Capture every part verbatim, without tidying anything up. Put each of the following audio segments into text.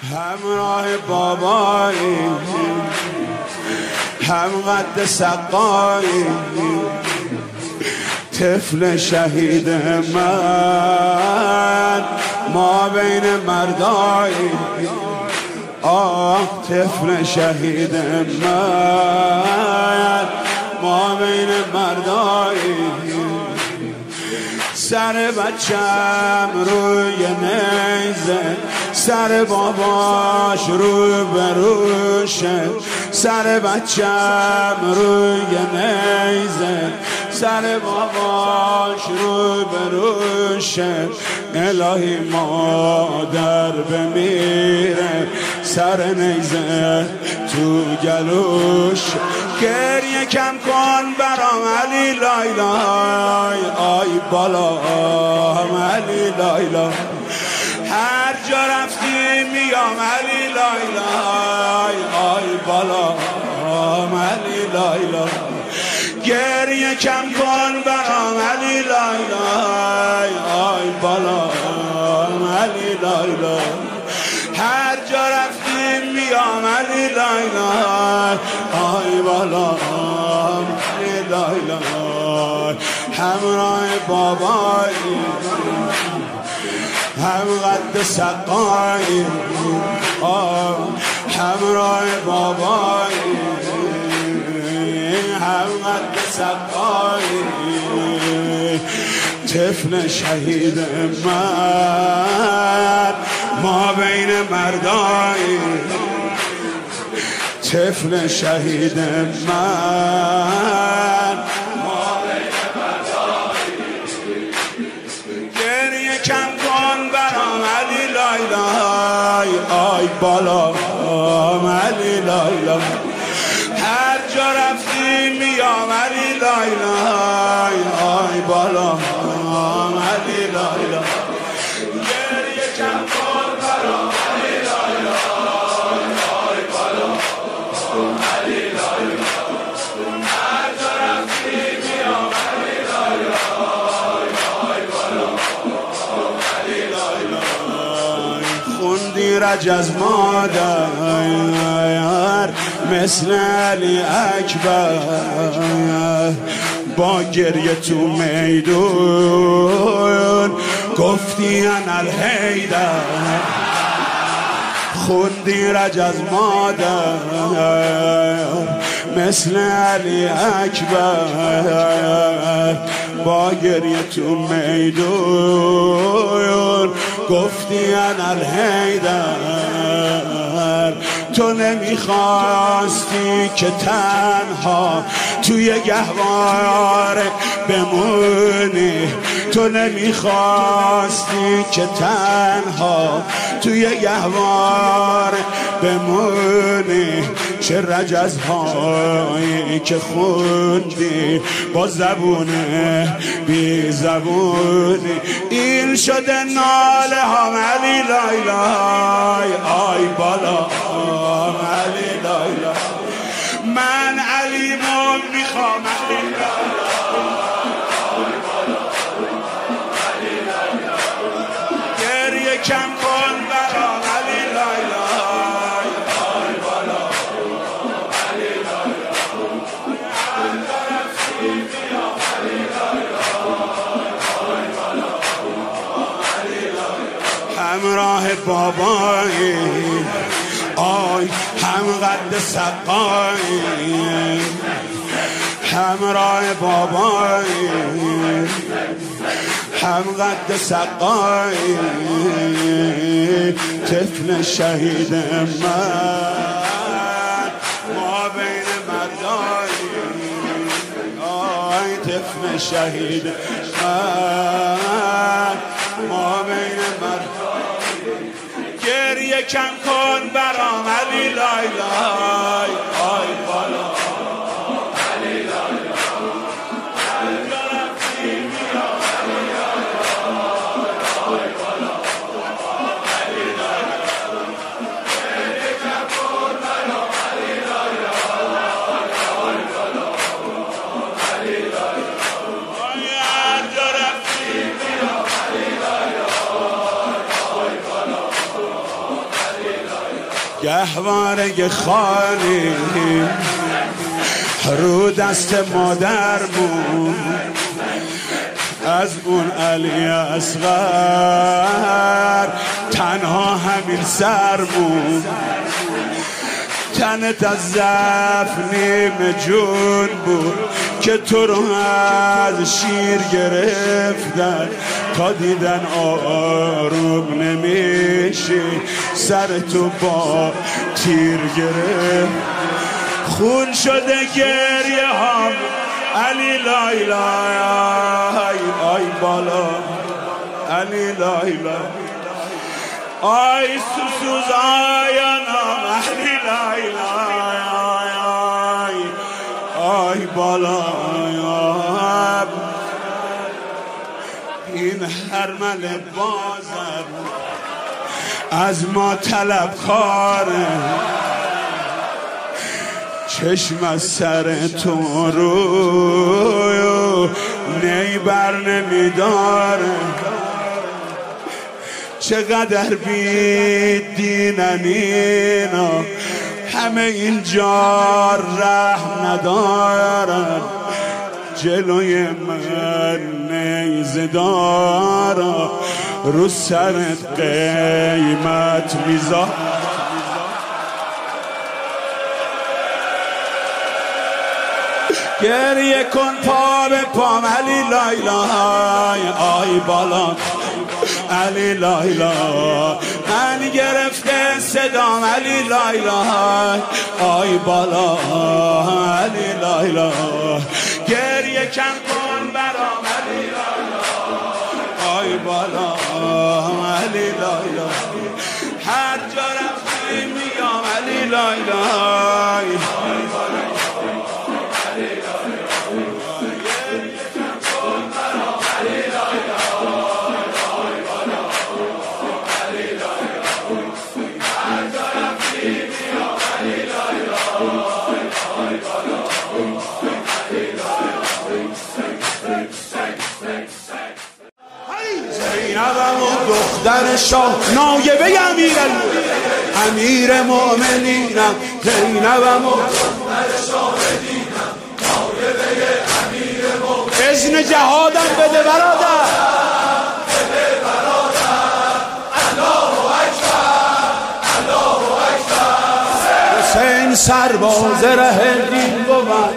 همراه بابایی هم قد سقایی طفل شهید من ما بین مردایی آه طفل شهید من ما بین مردایی سر بچم روی نیزه سر باباش رو بروشه سر بچم روی نیزه سر باباش رو بروشه الهی مادر بمیره سر نیزه تو گلوش گریه کم کن برام علی لایلای آی بالا علی لایلای هر جا رفتی میام علی لایلای آی بالا علی لایلای گریه کم کن برام علی لایلای آی بالا علی لایلای هر جا رفتی میام علی لایلای آی بالا علی لایلای همراه بابایی هم قد سقایی همراه بابایی هم قد سقایی طفل شهید من ما بین مردایی طفل شهید من ما بین مردایی گریه کم کن برام علی لایلای آی بالا علی لایلای هر جا رفتی میام علی لایلای آی بالا علی لایلای گریه کم کن برام علی لایلای آی بالا علی لایلای هر جا رفتی میام علی لایلای آی بالا علی لایلای خوندی رجز مادر مثل علی اکبر با گریه تو میدون گفتی انا الحیدر خوندی رجز مادر مثل علی اکبر با گریه تو میدون گفتی انا الحیدر تو نمیخواستی که تنها توی گهواره بمونی تو نمیخواستی که تنها توی گهواره بمونی چه رجزهایی که خوندی با زبونه بی زبونی این شده ناله هم علی لایلای آی بالا علی لایلای من علیمو میخوام علی لایلای گریه کم کن برام علی لایلای آی بالا علی لایلای همراه بابایی آی هم قد سقایی همراه بابایی هم قد سقایی طفل شهید من ما بین مردایی آی طفل شهید من ما بین مردایی گریه کم کن برام علی لایلای آی بالا علی لایلای هر جا رفتی میام علی لایلای آی بالا علی لایلای گریه کم کن برام علی لایلای آی بالا علی لایلای هر جا رفتی میام علی لایلای آی بالا علی لایلای گهواره خالی رو دست مادرمون، از اون علی اصغر تنها همین سرمون. تنت از ضعف نیم جون بود که تو رو از شیر گرفتن، تا دیدن آروم نمیشه سر تو با تیر گرفت. خون شده گریه هم علی لای لای آی بالا علی لای لای آی سوسوز آیانم علی لای لای آی آی بالا آی. این هرمل بازر از ما طلب خاره، چشم از سر تو رو نی بر نمیداره. چقدر بی دینن اینا، همه اینجا رحم ندارن. جلوی من نیزه دارا، رو سرت قیمت میذار. گریه کن پا به پام علی لای لای آی بالا علی لای لای. من گرفته صدام علی لای لای آی بالا علی لای لای. گریه کن کن برام علی لای لای آی بالا علی لای لای. هر جا رفتیم میگم علی لای لای آی بالا. زینبم و دختر شاه نایبه امیر امیر مؤمنینم. زینبم و دختر شاهدینم نایبه امیر مؤمنینم. اذن جهادم بده برادر بده برادر. الله اکبر الله اکبر. حسین سرباز ره دین بود،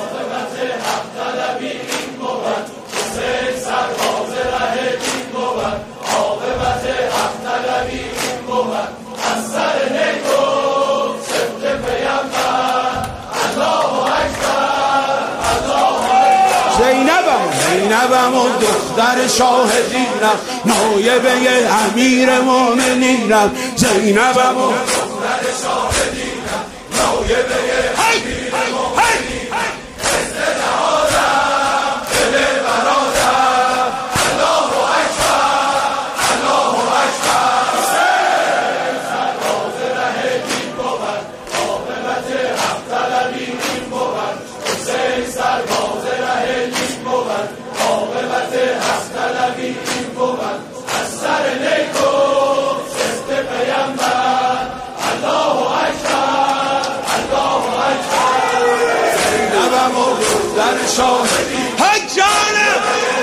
زینبم و دختر شاهدینم نایبه امیر مؤمنینم. زینبم و دختر شاهدینم نایبه امیر مؤمنینم. اذن جهادم بده برادر. الله اکبر الله اکبر. حسین سرباز ره دین بود، عاقبت حق طلبی این بود. حسین سرباز ره دین بود، عاقبت حق طلبی این بود. از سر نیک و سفت پیامبر. الله اکبر الله اکبر. زینبم و دختر شاهدینم حجانم.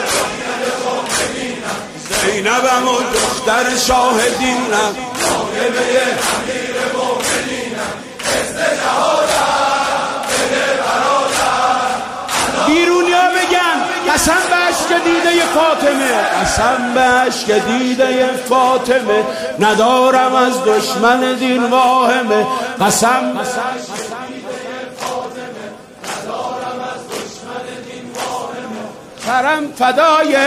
زینبم و دختر شاهدینم نایبه امیر مؤمنینم. اذن جهادم بده برادر. بیرونیا بگن قسم به عشق دیده فاطمه، قسم به عشق دیده فاطمه. ندارم از دشمن دین واهمه. قسم ندارم از دشمن دین واهمه. سرم فدای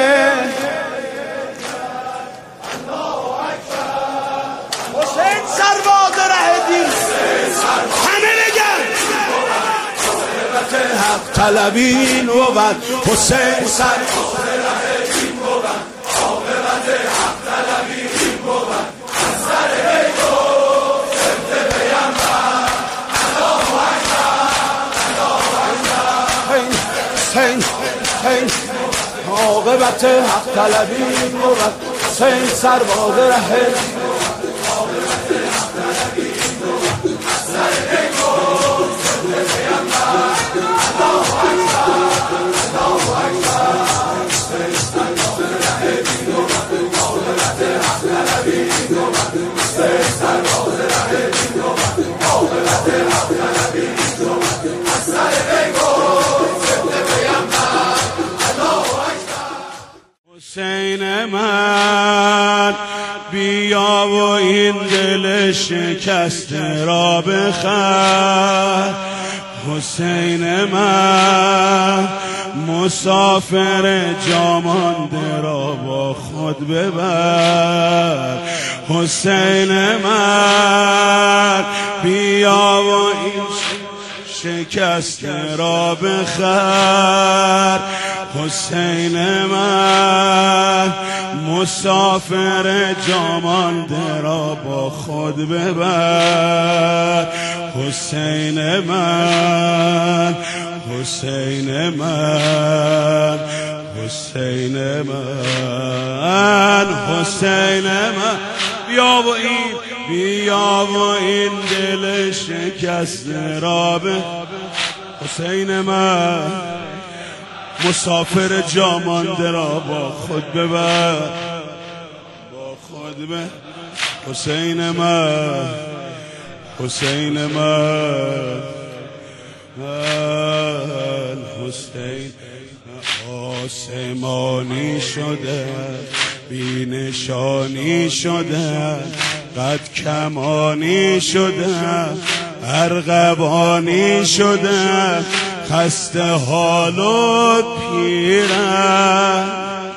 حسین سرباز ره دین. همه بگن عاقبت حق طلبی این بود. حسین سرباز ره دین بود، عاقبت حق طلبی این بود. از سر نیک و سفت پیامبر. الله اکبر الله اکبر. حسین حسین عاقبت حق طلبی این بود. حسین سرباز ره دین حسین من بیا و این دل شکسته را بخر. حسین من مسافر جا مانده را با خود ببر. حسین من بیا و این شکسته را بخر. حسین من مسافر جا مانده را با خود ببر. حسین من حسین من حسین من حسین من بیا و این بیا و این دل شکسته را به. حسین من مسافر جا مانده را با خود ببر با خود به. حسین من حسین من من حسین آسمانی شده بی نشانی شده قد کمانی شده ارغوانی شده خسته حال و پیرم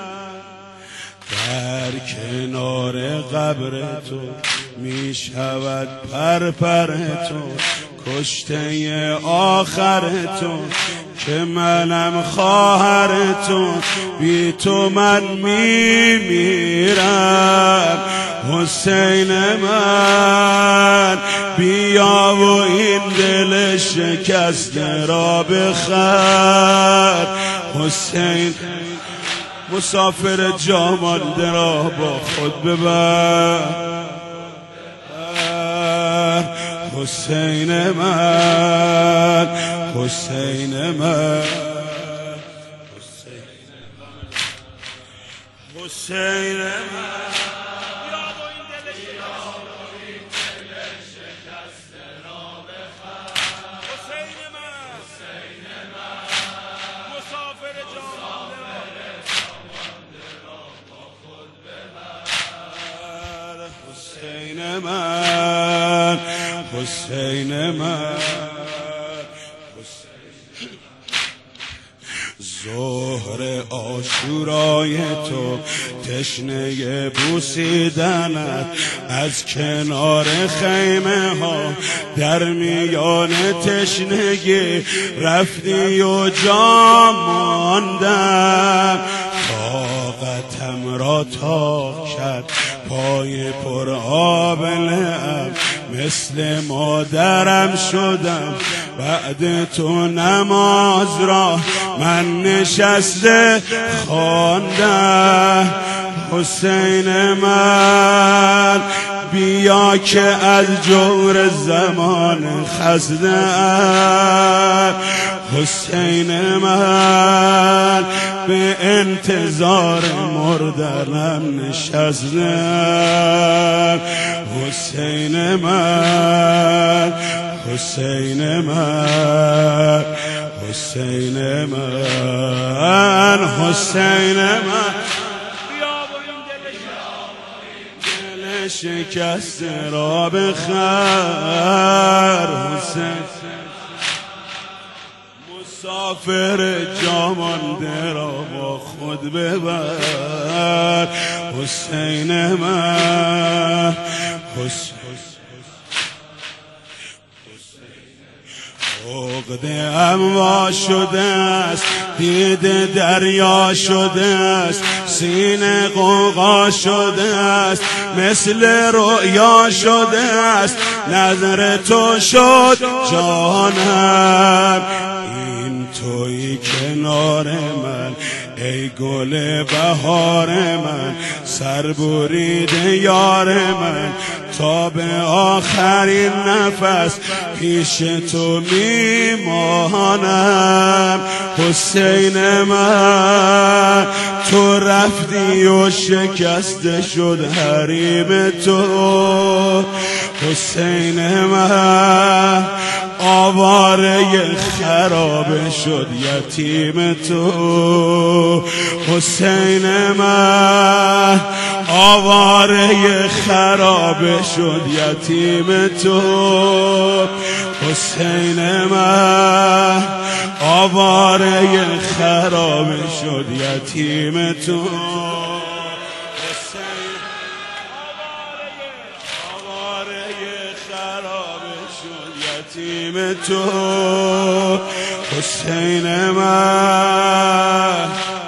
در کنار قبر تو می شود پرپر تو کشته آخر تو که منم خواهر تو بی تو من می میرم. حسین من بیا و این دل شکسته را بخر. حسین مسافر جا مانده را با خود ببر. حسین من حسین من حسین من حسین من حسین من ظهر عاشورای تو تشنه بوسیدنت از کنار خیمه ها در میان تشنگی رفتی و جا ماندم. طاقتم را تاق کرد پای پر آب لعب مثل مادرم شدم بعد تو نماز را من نشسته خواندم. حسین من بیا که از جور زمان خزدم. حسین من به انتظار مردنم نشستم. حسین من حسین من حسین من حسین من دل شکسته را بخر. حسین مسافر جا مانده را با خود ببر. حسین من حسین عقده اموا شده است دیده دریا شده است سینه غوغا شده است مثل رؤیا شده است نظر تو شد جانم. این تویی کنار من ای گل بهار من، سر بریده یار من، تا به آخرین نفس پیش تو میمانم. حسین من تو رفتی و شکسته شد حریم تو. حسین من آواره خراب شد یتیم تو. حسین من آواره خراب شد یتیم تو. حسین من آواره خراب شد یتیم تو. یتیم تو. حسین من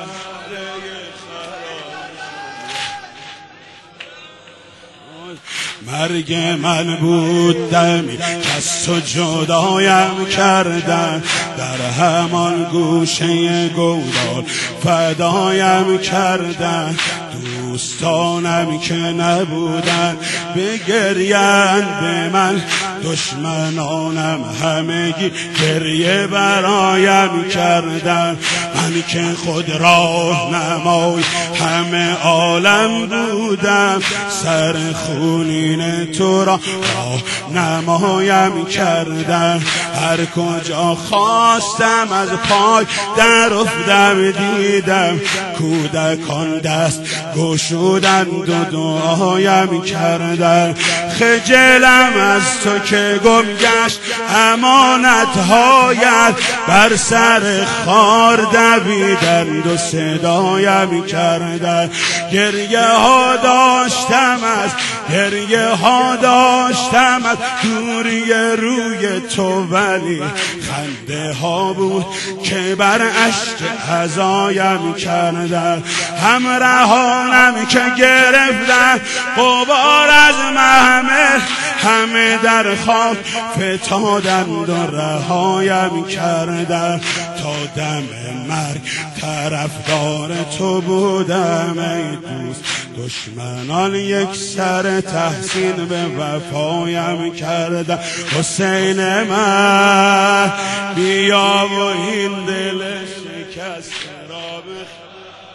مرگ من بود دمی که از تو جدایم کردن، در همان گوشه گودال فدایم کردن. دوستانم که نبودن بگریند به من، دشمنانم همگی گریه برایم کردن. من که خود راه نمای همه عالم بودم، سر خونین تو را راه نمایم کردن. هر کجا خواستم از پای در افتم دیدم، کودکان دست گشودند و دعایم کردن. خجلم از تو که گم گشت امانت‌هایت، بر سر خار دویدند و صدایم کردن. گریه ها داشتم از گریه ها داشتم از دوری روی تو، ولی خنده ها بود که بر اشک عزایم کردن. همراهانم که گرفتن غبار از محمل، همه در خواب فتادند و رهایم کردن. تا دم مرگ طرفدار تو بودم ای دوست، دشمنان یک سر تحسین به وفایم کردن. حسین من بیا و این دل شکسته را بخواه.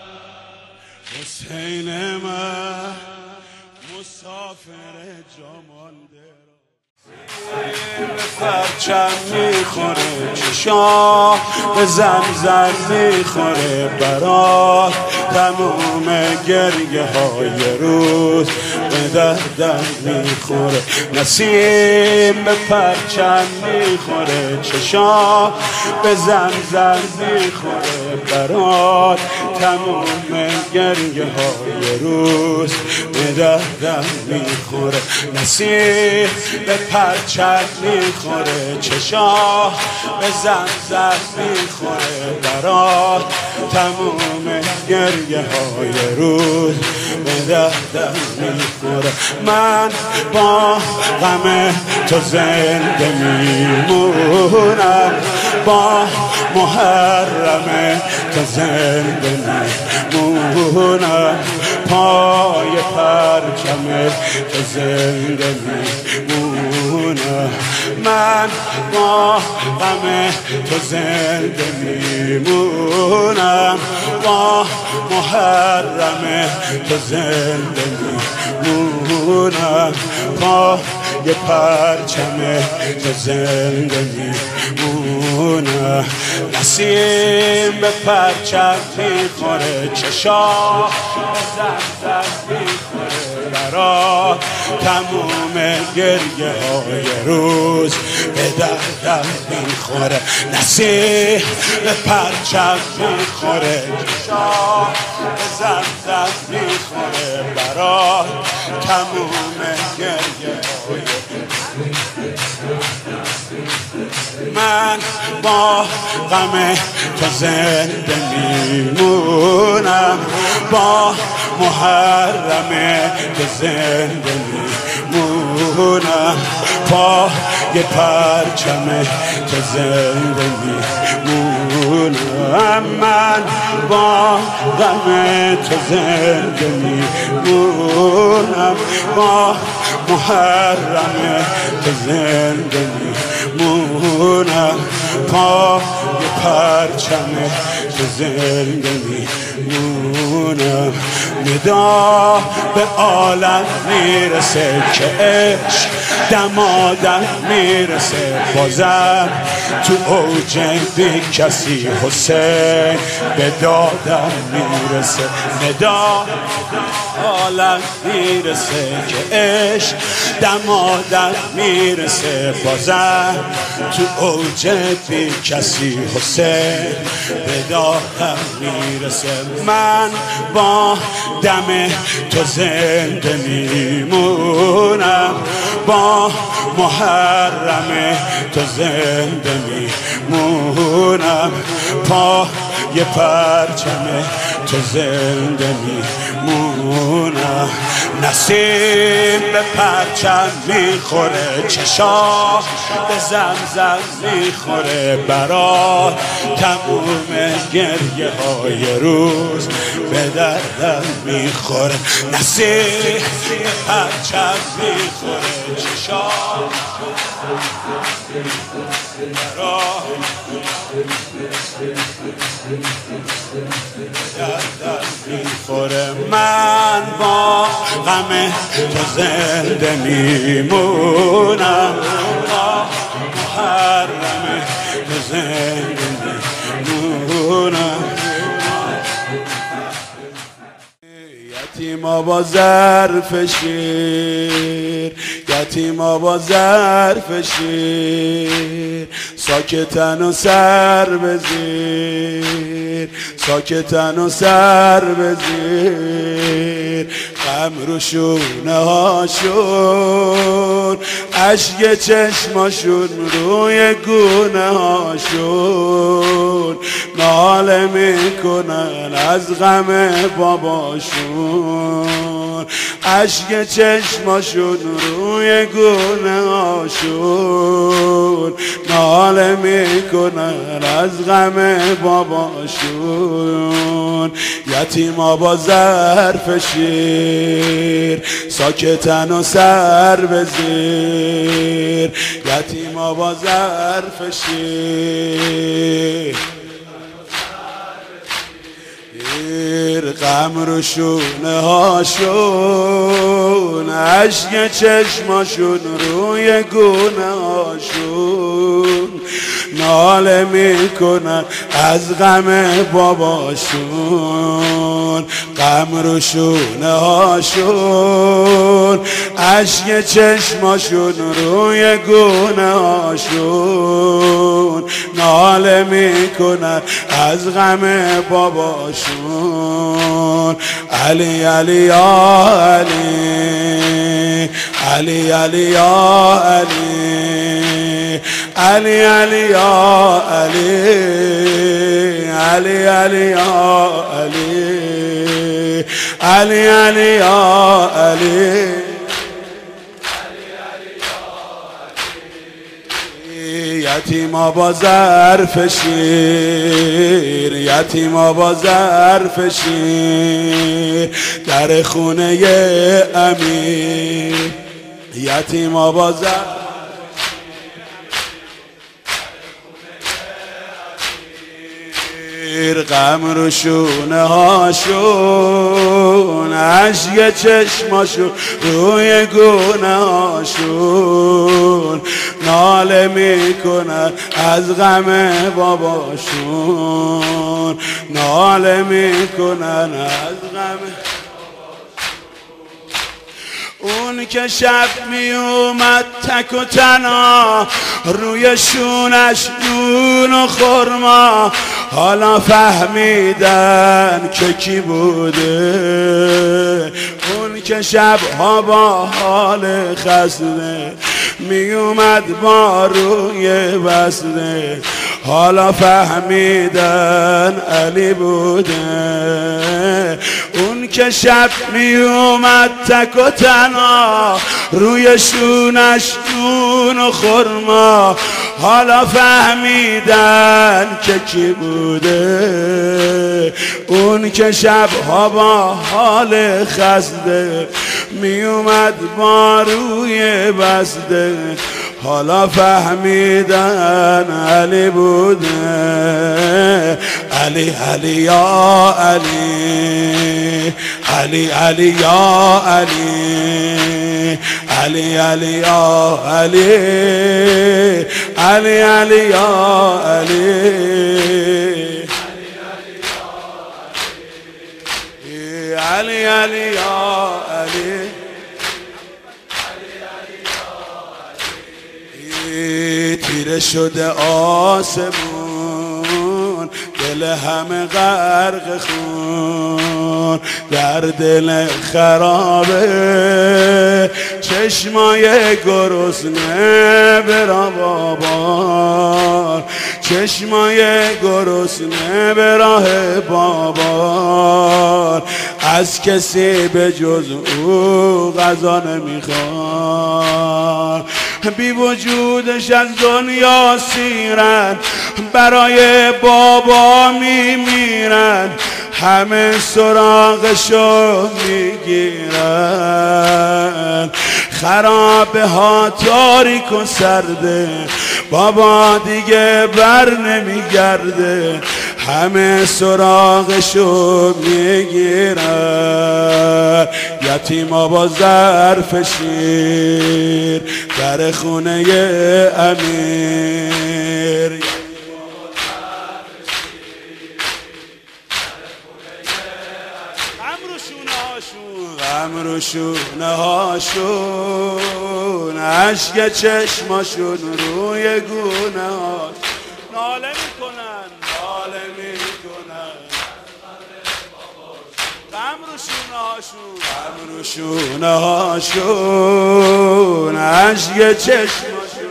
حسین من مسافر جامانده به پرچم میخوره، چشا به زمزم میخوره برات. تموم گریه های روز به دردم میخوره. نسیم به پرچم میخوره، چشا به زمزم میخوره برات. تموم گریه های روز به دردم میخوره. نسیم به پرچم میخوره، چشا به زمزم میخوره برات. تموم گریه های روز به دردم میخوره. من با غم تو زنده میمونم، با محرم تو زنده میمونم، پای پرچم تو زنده میمونم. من با غم تو زنده میمونم، با محرم تو زنده میمونم، پای پرچم تو زنده میمونم. نسیم به پرچم میخوره، چشا به زمزم میخوره برات. تموم گریه های روز به دردم میخوره. نسیم به پرچم میخوره، چشا به زمزم میخوره برات. تموم گریه های من با غم تو زنده میمونم، با محرم تو زنده میمونم، پای پرچم تو زنده میمونم. میمونم من با غم تو زنده میمونم با محرم تو زنده میمونم پا یه پرچم تو زنده میمونم ندا به عالم میرسه که عشق دمادم میرسه بازم تو اوج بی کسی حسین به دادم میرسه ندا عالم میرسه که عشق دمادم میرسه بازم تو اوج بی کسی حسین به دادم میرسه من با دم تو زنده میمونم با محرم تو زنده میمونم پا یه پرچم تو زنده میمونم نسیم به پرچم میخوره چشا به زمزم میخوره برات تموم گریه های روز به دردم میخوره نسیم به پرچم میخوره چشا برات دردم میخوره من با غم تو زنده میمونم با محرم تو زنده میمونم یتیما با ظرف شیر یتیما با ظرف شیر ساکتن و سر بزیر ساکتن و سر بزیر غم رو شونه هاشون اشک چشماشون روی گونه هاشون ناله میکنن از غم باباشون اشک چشماشون روی گونه هاشون ناله میکنن از غم باباشون یتیما با ظرف شیر ساکتن و سر بزیر یتیما با ظرف شیر غم رو شونه هاشون اشک چشماشون روی گونه هاشون ناله میکنن از غم باباشون غم رو شونه هاشون اشک چشماشون روی گونه هاشون ناله میکنن از غم باباشون علی علی یا علی علی علی یا علی علی علی یا علی علی علی یا علی علی علی یا علی یتیما با ظرف شیر یتیما با ظرف شیر در خونه امیر یتیما با ظرف غم رو شونه هاشون اشک چشماشون روی گونه هاشون ناله میکنن از غم باباشون ناله میکنن از غم اون که شب می اومد تک و تنها روی شونش نون و خرما حالا فهمیدن که کی بوده اون که شبها با حال خسته می اومد با روی بسته حالا فهمیدن علی بوده اون که شب می اومد تک و تنها روی شونش نون نون و خرما، حالا فهمیدن که کی بوده اون که شبها با حال خسته می اومد با روی بسته. حالا فهمیدن علی بوده. علی علی یا علی، علی علی یا علی، علی علی یا علی، علی علی یا علی، علی علی یا علی. تیره شده آسمون، دل همه غرق خون، در دل خرابه چشمای گرسنه برا بابا، چشمای گرسنه به راه بابا، از کسی به جز او غذا نمیخواد. بی وجودش از دنیا سیرن، برای بابا میمیرن، همه سراغشو میگیرن. خرابه ها تاریک و سرده، بابا دیگه بر نمیگرده، همه سراغشو میگیرن. یتیما با ظرف شیر در خونه امیر، غم رو شونه هاشون، عشق چشماشون روی گونه هاشون، ناله میکنن ناله میکنن. غم رو شونه هاشون، غم رو شونه هاشون، عشق چشماشون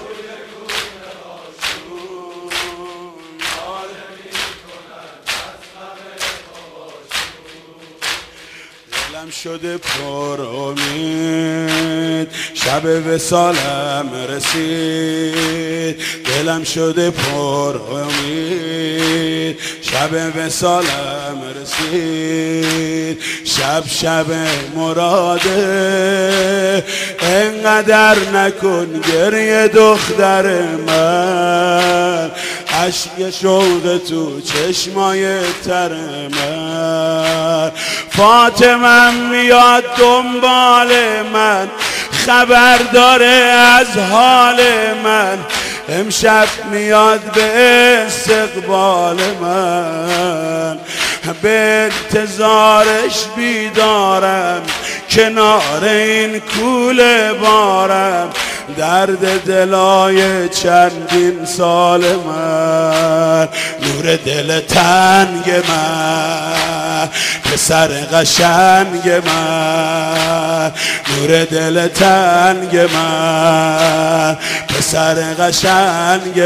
شده پر امید، شب وصالم رسید. دلم شده پر امید، شب وصالم رسید. شب شب مراده، انقدر نکن گریه دختر من، عشق شوق تو چشمای تر من. فاطمه میاد دنبال من، خبر داره از حال من، امشب میاد به استقبال من. به انتظارش بیدارم، کنار این کوله بارم، درد دلای چندین سال من. نور دل تنگ من، پسر قشنگ من، نور دل تنگ من، پسر قشنگ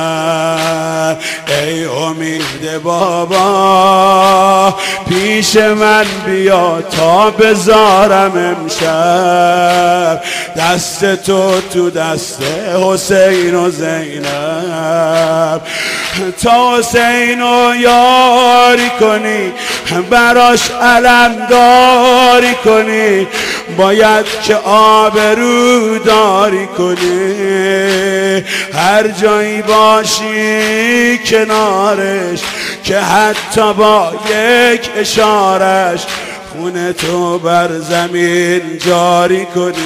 من. ای امید بابا پیش من بیا تا بذارم امشب دست تو تو دست حسین و زینب، تا حسین رو یاری کنی، براش علمداری کنی، باید که آبرو داری کنی. هر جایی باشی کنارش، که حتی با یک اشارش خونه تو بر زمین جاری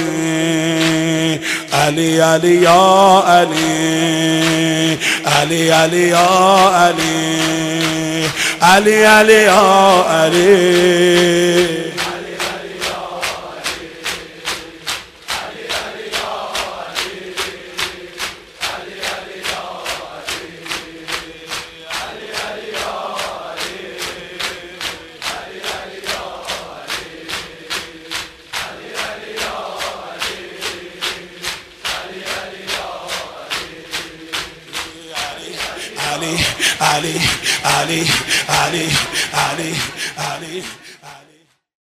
کنی. علی علی یا علی، علی علی یا علی، علی علی یا علی. Ali, Ali, Ali, Ali, Ali, Ali.